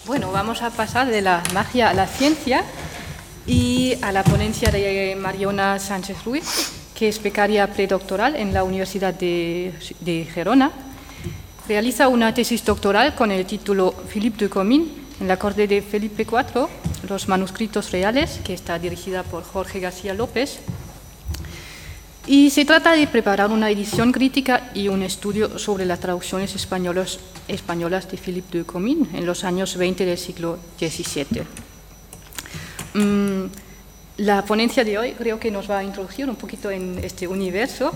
Bueno, vamos a pasar de la magia a la ciencia y a la ponencia de Mariona Sánchez Ruiz, que es becaria predoctoral en la Universidad de Gerona. Realiza una tesis doctoral con el título Philippe de Comines en la corte de Felipe IV, los manuscritos reales, que está dirigida por Jorge García López. Y se trata de preparar una edición crítica y un estudio sobre las traducciones españolas de Philippe de Comines en los años 20 del siglo XVII. La ponencia de hoy creo que nos va a introducir un poquito en este universo.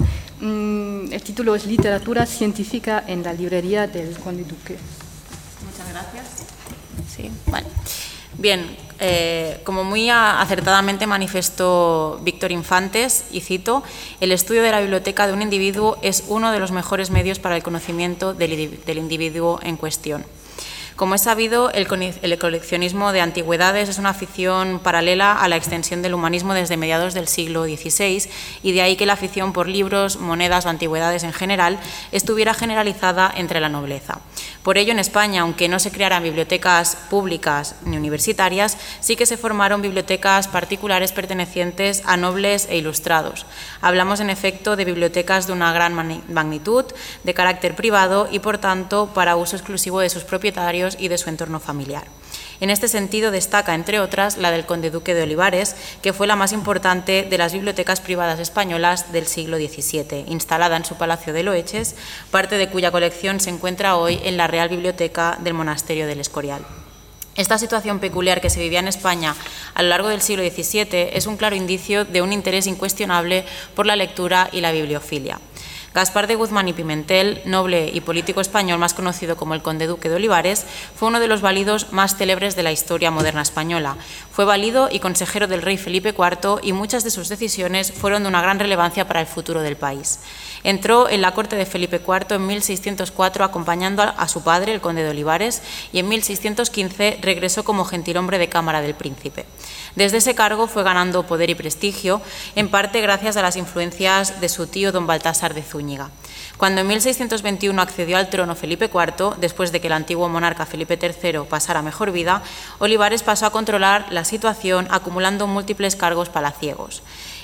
El título es Literatura científica en la librería del Conde Duque. Muchas gracias. Sí, vale. Bien, como muy acertadamente manifestó Víctor Infantes, y cito, el estudio de la biblioteca de un individuo es uno de los mejores medios para el conocimiento del individuo en cuestión. Como es sabido, el coleccionismo de antigüedades es una afición paralela a la extensión del humanismo desde mediados del siglo XVI, y de ahí que la afición por libros, monedas o antigüedades en general estuviera generalizada entre la nobleza. Por ello, en España, aunque no se crearan bibliotecas públicas ni universitarias, sí que se formaron bibliotecas particulares pertenecientes a nobles e ilustrados. Hablamos, en efecto, de bibliotecas de una gran magnitud, de carácter privado y, por tanto, para uso exclusivo de sus propietarios y de su entorno familiar. En este sentido destaca, entre otras, la del Conde Duque de Olivares, que fue la más importante de las bibliotecas privadas españolas del siglo XVII, instalada en su Palacio de Loeches, parte de cuya colección se encuentra hoy en la Real Biblioteca del Monasterio del Escorial. Esta situación peculiar que se vivía en España a lo largo del siglo XVII es un claro indicio de un interés incuestionable por la lectura y la bibliofilia. Gaspar de Guzmán y Pimentel, noble y político español más conocido como el Conde Duque de Olivares, fue uno de los válidos más célebres de la historia moderna española. Fue válido y consejero del rey Felipe IV y muchas de sus decisiones fueron de una gran relevancia para el futuro del país. Entró en la corte de Felipe IV en 1604 acompañando a su padre, el Conde de Olivares, y en 1615 regresó como gentilhombre de cámara del príncipe. Desde ese cargo fue ganando poder y prestigio, en parte gracias a las influencias de su tío don Baltasar de Zúñiga. Cuando en 1621 accedió al trono Felipe IV, después de que el antiguo monarca Felipe III pasara mejor vida, Olivares pasó a controlar la situación acumulando múltiples cargos palaciegos.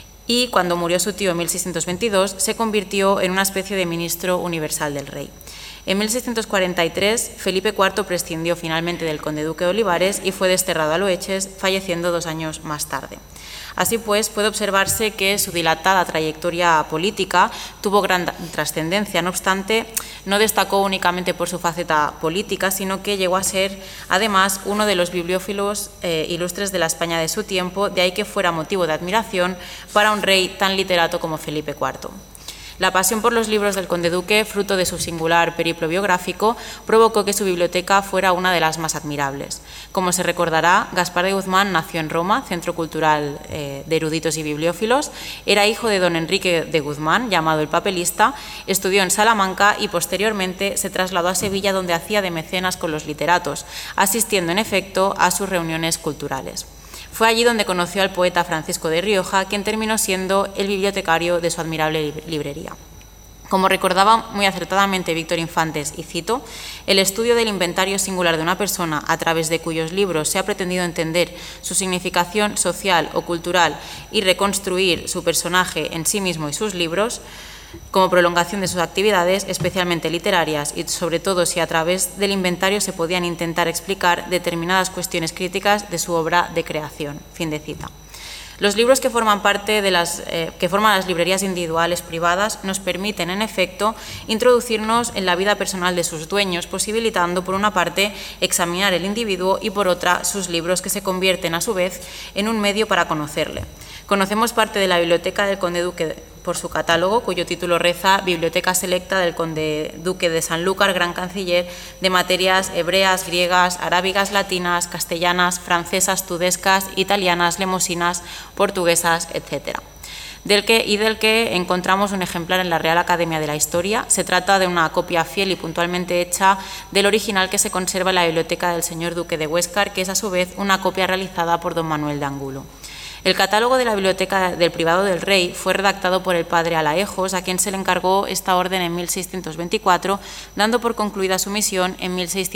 Y cuando murió su tío en 1622, se convirtió en una especie de ministro universal del rey. En 1643, Felipe IV prescindió finalmente del Conde Duque de Olivares y fue desterrado a Loeches, falleciendo 2 años más tarde. Así pues, puede observarse que su dilatada trayectoria política tuvo gran trascendencia. No obstante, no destacó únicamente por su faceta política, sino que llegó a ser, además, uno de los bibliófilos ilustres de la España de su tiempo, de ahí que fuera motivo de admiración para un rey tan literato como Felipe IV. La pasión por los libros del Conde Duque, fruto de su singular periplo biográfico, provocó que su biblioteca fuera una de las más admirables. Como se recordará, Gaspar de Guzmán nació en Roma, centro cultural de eruditos y bibliófilos, era hijo de don Enrique de Guzmán, llamado el Papelista, estudió en Salamanca y posteriormente se trasladó a Sevilla, donde hacía de mecenas con los literatos, asistiendo en efecto a sus reuniones culturales. Fue allí donde conoció al poeta Francisco de Rioja, quien terminó siendo el bibliotecario de su admirable librería. Como recordaba muy acertadamente Víctor Infantes, y cito, el estudio del inventario singular de una persona a través de cuyos libros se ha pretendido entender su significación social o cultural y reconstruir su personaje en sí mismo y sus libros, como prolongación de sus actividades, especialmente literarias, y sobre todo si a través del inventario se podían intentar explicar determinadas cuestiones críticas de su obra de creación. Fin de cita. Los libros que forman parte de las librerías individuales privadas nos permiten, en efecto, introducirnos en la vida personal de sus dueños, posibilitando, por una parte, examinar el individuo y, por otra, sus libros, que se convierten, a su vez, en un medio para conocerle. Conocemos parte de la biblioteca del Conde Duque por su catálogo, cuyo título reza Biblioteca Selecta del Conde Duque de Sanlúcar, Gran Canciller, de materias hebreas, griegas, arábigas, latinas, castellanas, francesas, tudescas, italianas, lemosinas, portuguesas, etc. Del que encontramos un ejemplar en la Real Academia de la Historia. Se trata de una copia fiel y puntualmente hecha del original que se conserva en la biblioteca del señor Duque de Huéscar, que es a su vez una copia realizada por don Manuel de Angulo. El catálogo de la Biblioteca del Privado del Rey fue redactado por el padre Alaejos, a quien se le encargó esta orden en 1624, dando por concluida su misión en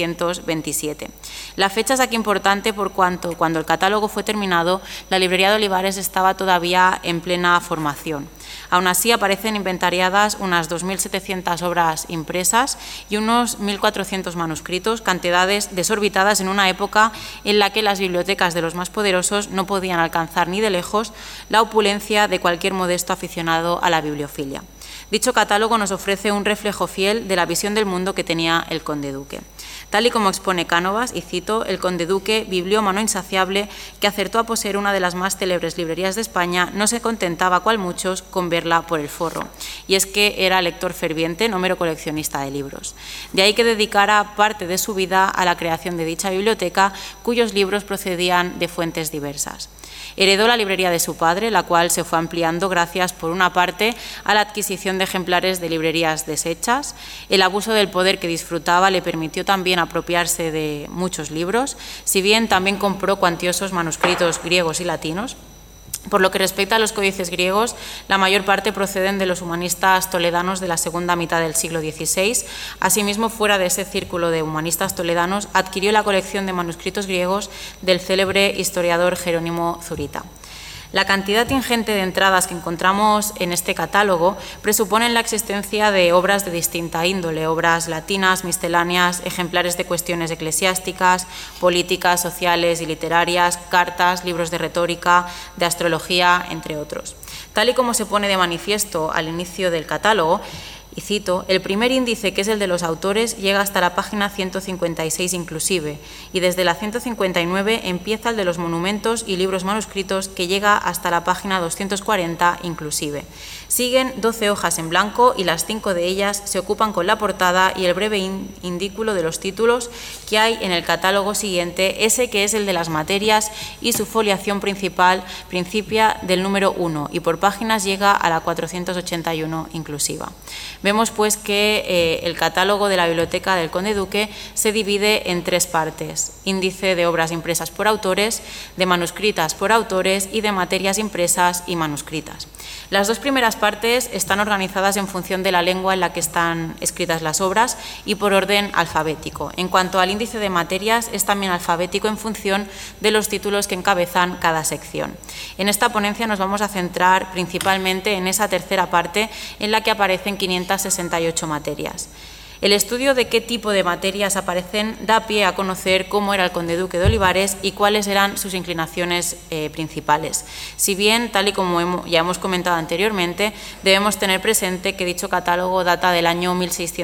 1627. La fecha es aquí importante por cuanto, cuando el catálogo fue terminado, la librería de Olivares estaba todavía en plena formación. Aún así, aparecen inventariadas unas 2.700 obras impresas y unos 1.400 manuscritos, cantidades desorbitadas en una época en la que las bibliotecas de los más poderosos no podían alcanzar ni de lejos la opulencia de cualquier modesto aficionado a la bibliofilia. Dicho catálogo nos ofrece un reflejo fiel de la visión del mundo que tenía el conde duque. Tal y como expone Cánovas, y cito, el conde duque, bibliómano insaciable, que acertó a poseer una de las más célebres librerías de España, no se contentaba, cual muchos, con verla por el forro. Y es que era lector ferviente, no mero coleccionista de libros. De ahí que dedicara parte de su vida a la creación de dicha biblioteca, cuyos libros procedían de fuentes diversas. Heredó la librería de su padre, la cual se fue ampliando gracias, por una parte, a la adquisición de ejemplares de librerías deshechas. El abuso del poder que disfrutaba le permitió también apropiarse de muchos libros, si bien también compró cuantiosos manuscritos griegos y latinos. Por lo que respecta a los códices griegos, la mayor parte proceden de los humanistas toledanos de la segunda mitad del siglo XVI. Asimismo, fuera de ese círculo de humanistas toledanos, adquirió la colección de manuscritos griegos del célebre historiador Jerónimo Zurita. La cantidad ingente de entradas que encontramos en este catálogo presuponen la existencia de obras de distinta índole, obras latinas, misceláneas, ejemplares de cuestiones eclesiásticas, políticas, sociales y literarias, cartas, libros de retórica, de astrología, entre otros. Tal y como se pone de manifiesto al inicio del catálogo, y cito, el primer índice, que es el de los autores, llega hasta la página 156 inclusive, y desde la 159 empieza el de los monumentos y libros manuscritos, que llega hasta la página 240 inclusive. Siguen 12 hojas en blanco y las 5 de ellas se ocupan con la portada y el breve indículo de los títulos que hay en el catálogo siguiente, ese que es el de las materias, y su foliación principal principia del número 1 y por páginas llega a la 481 inclusiva. Vemos pues que el catálogo de la Biblioteca del Conde Duque se divide en 3 partes: índice de obras impresas por autores, de manuscritas por autores y de materias impresas y manuscritas. Las 2 primeras partes están organizadas en función de la lengua en la que están escritas las obras y por orden alfabético. En cuanto al índice de materias, es también alfabético en función de los títulos que encabezan cada sección. En esta ponencia nos vamos a centrar principalmente en esa tercera parte en la que aparecen 568 materias. El estudio de qué tipo de materias aparecen da pie a conocer cómo era el conde duque de Olivares y cuáles eran sus inclinaciones principales. Si bien, tal y como ya hemos comentado anteriormente, debemos tener presente que dicho catálogo data del año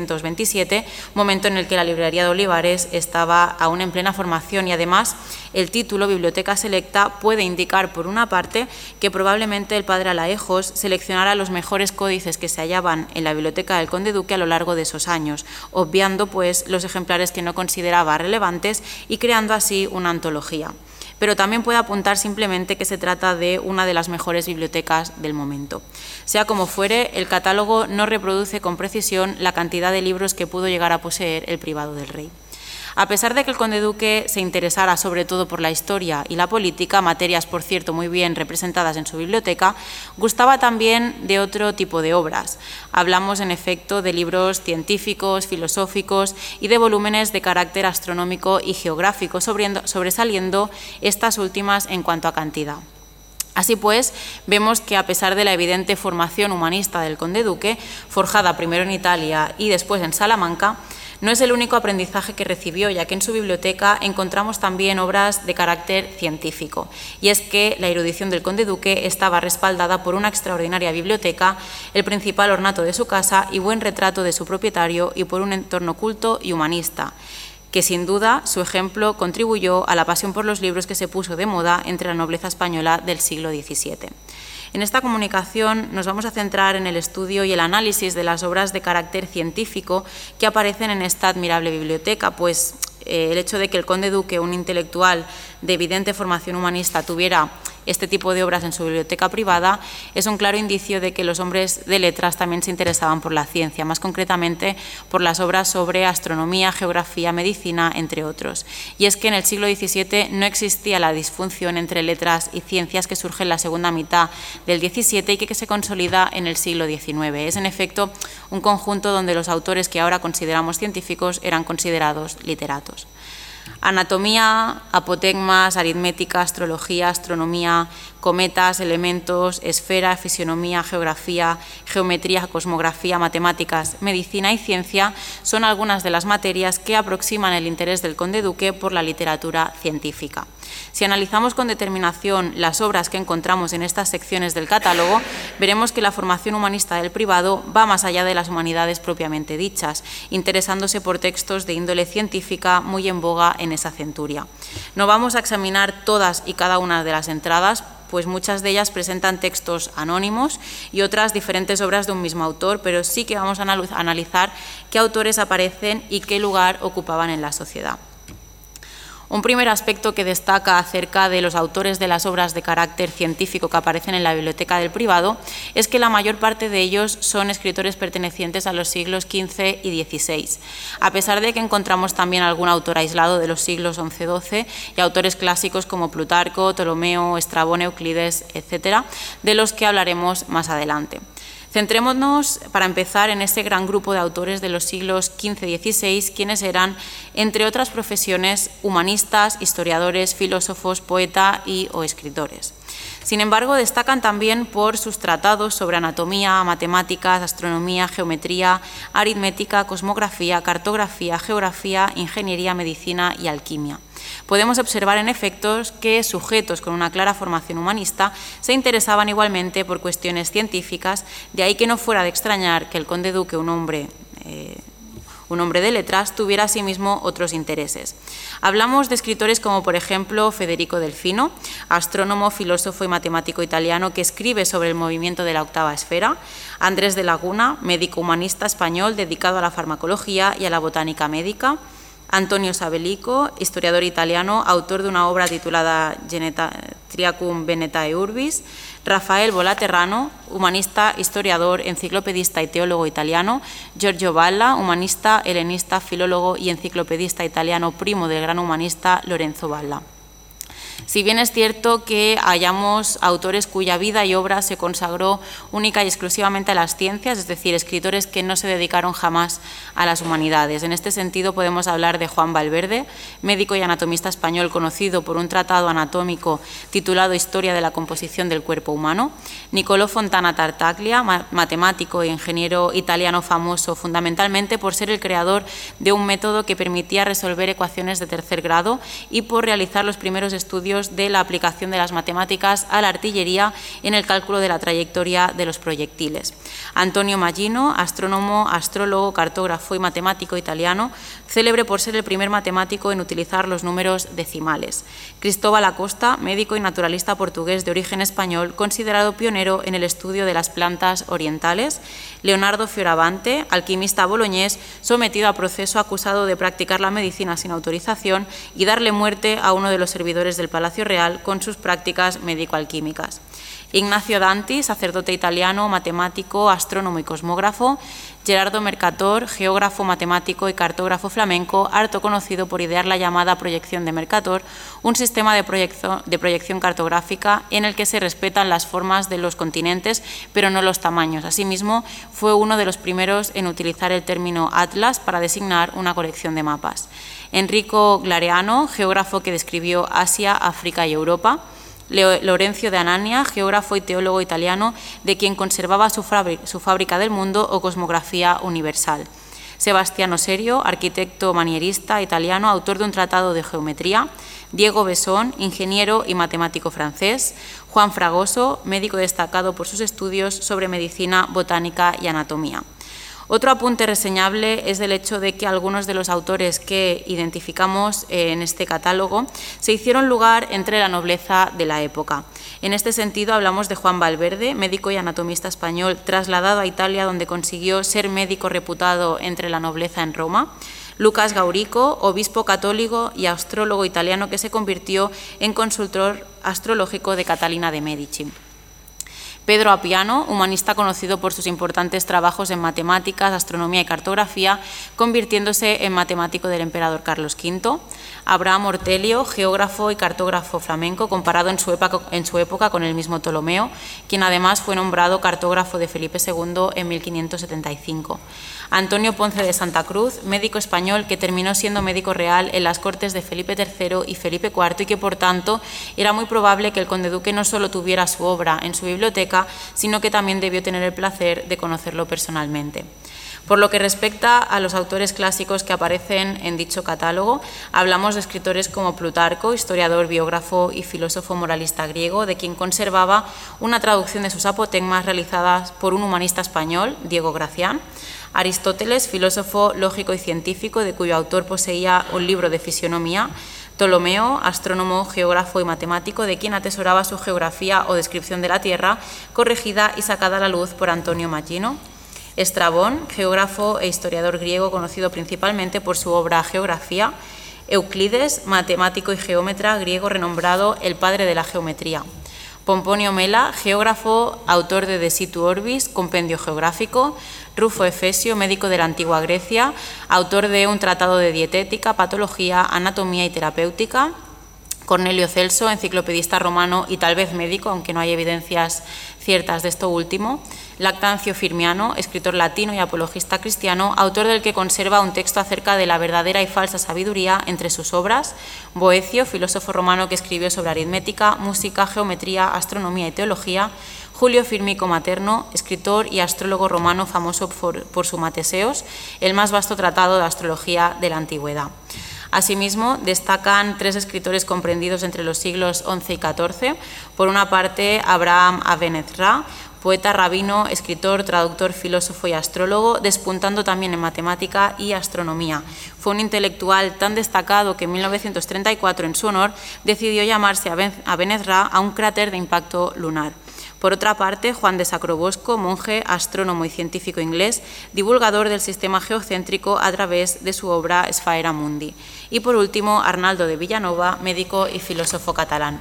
1627, momento en el que la librería de Olivares estaba aún en plena formación, y además el título Biblioteca Selecta puede indicar, por una parte, que probablemente el padre Alaejos seleccionara los mejores códices que se hallaban en la biblioteca del conde duque a lo largo de esos años, obviando pues los ejemplares que no consideraba relevantes y creando así una antología. Pero también puede apuntar simplemente que se trata de una de las mejores bibliotecas del momento. Sea como fuere, el catálogo no reproduce con precisión la cantidad de libros que pudo llegar a poseer el privado del rey. A pesar de que el conde duque se interesara sobre todo por la historia y la política, materias por cierto muy bien representadas en su biblioteca, gustaba también de otro tipo de obras. Hablamos en efecto de libros científicos, filosóficos y de volúmenes de carácter astronómico y geográfico, sobresaliendo estas últimas en cuanto a cantidad. Así pues, vemos que a pesar de la evidente formación humanista del conde duque, forjada primero en Italia y después en Salamanca, no es el único aprendizaje que recibió, ya que en su biblioteca encontramos también obras de carácter científico. Y es que la erudición del conde duque estaba respaldada por una extraordinaria biblioteca, el principal ornato de su casa y buen retrato de su propietario, y por un entorno culto y humanista, que sin duda su ejemplo contribuyó a la pasión por los libros que se puso de moda entre la nobleza española del siglo XVII. En esta comunicación nos vamos a centrar en el estudio y el análisis de las obras de carácter científico que aparecen en esta admirable biblioteca, pues el hecho de que el conde duque, un intelectual de evidente formación humanista, tuviera este tipo de obras en su biblioteca privada es un claro indicio de que los hombres de letras también se interesaban por la ciencia, más concretamente por las obras sobre astronomía, geografía, medicina, entre otros. Y es que en el siglo XVII no existía la disfunción entre letras y ciencias que surge en la segunda mitad del XVII y que se consolida en el siglo XIX. Es, en efecto, un conjunto donde los autores que ahora consideramos científicos eran considerados literatos. Anatomía, apotegmas, aritmética, astrología, astronomía, cometas, elementos, esfera, fisionomía, geografía, geometría, cosmografía, matemáticas, medicina y ciencia son algunas de las materias que aproximan el interés del conde duque por la literatura científica. Si analizamos con determinación las obras que encontramos en estas secciones del catálogo, veremos que la formación humanista del privado va más allá de las humanidades propiamente dichas, interesándose por textos de índole científica muy en boga en esa centuria. No vamos a examinar todas y cada una de las entradas, pues muchas de ellas presentan textos anónimos y otras diferentes obras de un mismo autor, pero sí que vamos a analizar qué autores aparecen y qué lugar ocupaban en la sociedad. Un primer aspecto que destaca acerca de los autores de las obras de carácter científico que aparecen en la biblioteca del privado es que la mayor parte de ellos son escritores pertenecientes a los siglos XV y XVI, a pesar de que encontramos también algún autor aislado de los siglos XI-XII y autores clásicos como Plutarco, Ptolomeo, Estrabón, Euclides, etc., de los que hablaremos más adelante. Centrémonos, para empezar, en ese gran grupo de autores de los siglos XV y XVI, quienes eran, entre otras profesiones, humanistas, historiadores, filósofos, poetas o escritores. Sin embargo, destacan también por sus tratados sobre anatomía, matemáticas, astronomía, geometría, aritmética, cosmografía, cartografía, geografía, ingeniería, medicina y alquimia. Podemos observar en efecto que sujetos con una clara formación humanista se interesaban igualmente por cuestiones científicas, de ahí que no fuera de extrañar que el conde duque, un hombre de letras, tuviera asimismo otros intereses. Hablamos de escritores como, por ejemplo, Federico Delfino, astrónomo, filósofo y matemático italiano que escribe sobre el movimiento de la octava esfera; Andrés de Laguna, médico humanista español dedicado a la farmacología y a la botánica médica; Antonio Sabelico, historiador italiano, autor de una obra titulada Genetriacum Venetae Urbis; Rafael Volaterrano, humanista, historiador, enciclopedista y teólogo italiano; Giorgio Valla, humanista, helenista, filólogo y enciclopedista italiano, primo del gran humanista Lorenzo Valla. Si bien es cierto que hallamos autores cuya vida y obra se consagró única y exclusivamente a las ciencias, es decir, escritores que no se dedicaron jamás a las humanidades. En este sentido podemos hablar de Juan Valverde, médico y anatomista español conocido por un tratado anatómico titulado Historia de la composición del cuerpo humano; Niccolò Fontana Tartaglia, matemático e ingeniero italiano famoso fundamentalmente por ser el creador de un método que permitía resolver ecuaciones de tercer grado y por realizar los primeros estudios de la aplicación de las matemáticas a la artillería en el cálculo de la trayectoria de los proyectiles; Antonio Magino, astrónomo, astrólogo, cartógrafo y matemático italiano, célebre por ser el primer matemático en utilizar los números decimales; Cristóbal Acosta, médico y naturalista portugués de origen español, considerado pionero en el estudio de las plantas orientales; Leonardo Fioravante, alquimista boloñés, sometido a proceso acusado de practicar la medicina sin autorización y darle muerte a uno de los servidores del Palacio Real con sus prácticas médico-alquímicas; Ignacio Danti, sacerdote italiano, matemático, astrónomo y cosmógrafo; Gerardo Mercator, geógrafo, matemático y cartógrafo flamenco, harto conocido por idear la llamada proyección de Mercator, un sistema de proyección cartográfica en el que se respetan las formas de los continentes, pero no los tamaños. Asimismo, fue uno de los primeros en utilizar el término atlas para designar una colección de mapas; Enrico Glareano, geógrafo que describió Asia, África y Europa; Lorenzo de Anania, geógrafo y teólogo italiano, de quien conservaba su fábrica del mundo o cosmografía universal; Sebastiano Serio, arquitecto manierista italiano, autor de un tratado de geometría; Diego Besón, ingeniero y matemático francés; Juan Fragoso, médico destacado por sus estudios sobre medicina, botánica y anatomía. Otro apunte reseñable es el hecho de que algunos de los autores que identificamos en este catálogo se hicieron lugar entre la nobleza de la época. En este sentido hablamos de Juan Valverde, médico y anatomista español trasladado a Italia, donde consiguió ser médico reputado entre la nobleza en Roma; Lucas Gaurico, obispo católico y astrólogo italiano que se convirtió en consultor astrológico de Catalina de Medici. Pedro Appiano, humanista conocido por sus importantes trabajos en matemáticas, astronomía y cartografía, convirtiéndose en matemático del emperador Carlos V. Abraham Ortelio, geógrafo y cartógrafo flamenco, comparado en su época con el mismo Ptolomeo, quien además fue nombrado cartógrafo de Felipe II en 1575. Antonio Ponce de Santa Cruz, médico español que terminó siendo médico real en las cortes de Felipe III y Felipe IV y que, por tanto, era muy probable que el conde duque no solo tuviera su obra en su biblioteca, sino que también debió tener el placer de conocerlo personalmente. Por lo que respecta a los autores clásicos que aparecen en dicho catálogo, hablamos de escritores como Plutarco, historiador, biógrafo y filósofo moralista griego, de quien conservaba una traducción de sus apotegmas realizadas por un humanista español, Diego Gracián; Aristóteles, filósofo lógico y científico, de cuyo autor poseía un libro de fisionomía; Ptolomeo, astrónomo, geógrafo y matemático, de quien atesoraba su geografía o descripción de la Tierra, corregida y sacada a la luz por Antonio Machino; Estrabón, geógrafo e historiador griego conocido principalmente por su obra Geografía; Euclides, matemático y geómetra griego renombrado el padre de la geometría; Pomponio Mela, geógrafo, autor de De Situ Orbis, compendio geográfico; Rufo Efesio, médico de la antigua Grecia, autor de un tratado de dietética, patología, anatomía y terapéutica; Cornelio Celso, enciclopedista romano y tal vez médico, aunque no hay evidencias ciertas de esto último; Lactancio Firmiano, escritor latino y apologista cristiano, autor del que conserva un texto acerca de la verdadera y falsa sabiduría entre sus obras; Boecio, filósofo romano que escribió sobre aritmética, música, geometría, astronomía y teología; Julio Firmico Materno, escritor y astrólogo romano famoso por su Mateseos, el más vasto tratado de astrología de la antigüedad. Asimismo, destacan tres escritores comprendidos entre los siglos XI y XIV. Por una parte, Abraham Aben-Ezra, poeta, rabino, escritor, traductor, filósofo y astrólogo, despuntando también en matemática y astronomía. Fue un intelectual tan destacado que en 1934, en su honor, decidió llamarse Aben-Ezra a un cráter de impacto lunar. Por otra parte, Juan de Sacrobosco, monje, astrónomo y científico inglés, divulgador del sistema geocéntrico a través de su obra Sfaera Mundi. Y por último, Arnaldo de Villanova, médico y filósofo catalán.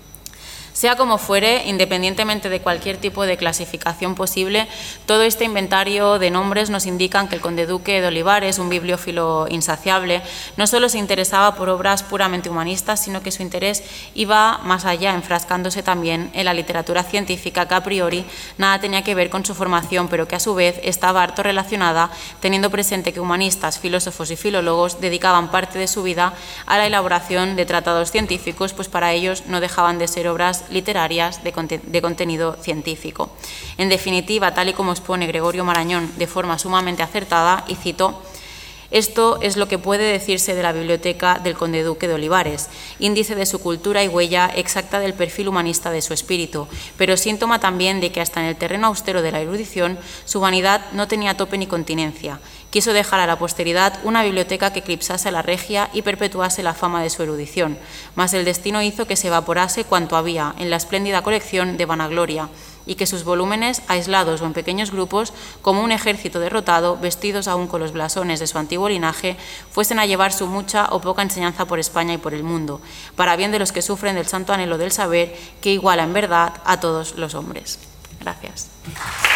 Sea como fuere, independientemente de cualquier tipo de clasificación posible, todo este inventario de nombres nos indican que el conde duque de Olivares, un bibliófilo insaciable, no solo se interesaba por obras puramente humanistas, sino que su interés iba más allá, enfrascándose también en la literatura científica que a priori nada tenía que ver con su formación, pero que a su vez estaba harto relacionada, teniendo presente que humanistas, filósofos y filólogos dedicaban parte de su vida a la elaboración de tratados científicos, pues para ellos no dejaban de ser obras literarias de contenido científico. En definitiva, tal y como expone Gregorio Marañón de forma sumamente acertada, y cito: esto es lo que puede decirse de la biblioteca del conde duque de Olivares, índice de su cultura y huella exacta del perfil humanista de su espíritu, pero síntoma también de que hasta en el terreno austero de la erudición su vanidad no tenía tope ni continencia. Quiso dejar a la posteridad una biblioteca que eclipsase a la regia y perpetuase la fama de su erudición, mas el destino hizo que se evaporase cuanto había en la espléndida colección de vanagloria, y que sus volúmenes, aislados o en pequeños grupos, como un ejército derrotado, vestidos aún con los blasones de su antiguo linaje, fuesen a llevar su mucha o poca enseñanza por España y por el mundo, para bien de los que sufren del santo anhelo del saber que iguala en verdad a todos los hombres. Gracias.